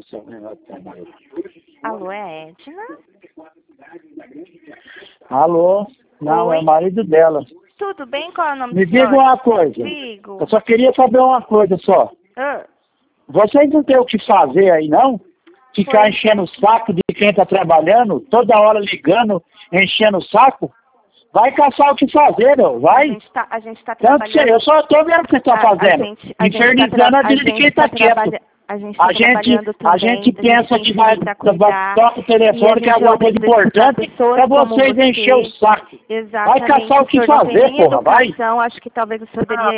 Alô, é Edna? Alô? Não, Oi? é o marido dela. Tudo bem? Qual é o nome Me do senhor? diga uma coisa. Digo. Eu só queria saber uma coisa só. Ah, Vocês não têm o que fazer aí, não? Ficar Pois enchendo o saco de quem está trabalhando, toda hora ligando, enchendo o saco? Vai caçar o que fazer, meu. Vai. a gente tá Tanto sei, trabalhando... eu só estou vendo o que você está fazendo. Infernizando a vida de quem está quieto. A gente tá trabalhando também. A gente pensa que vai tocar o E a telefone, que é gente alguma coisa importante, para vocês encher o saco. Exatamente. Vai caçar o que O senhor não tem fazer, nem porra, vai. educação, acho que talvez o senhor deveria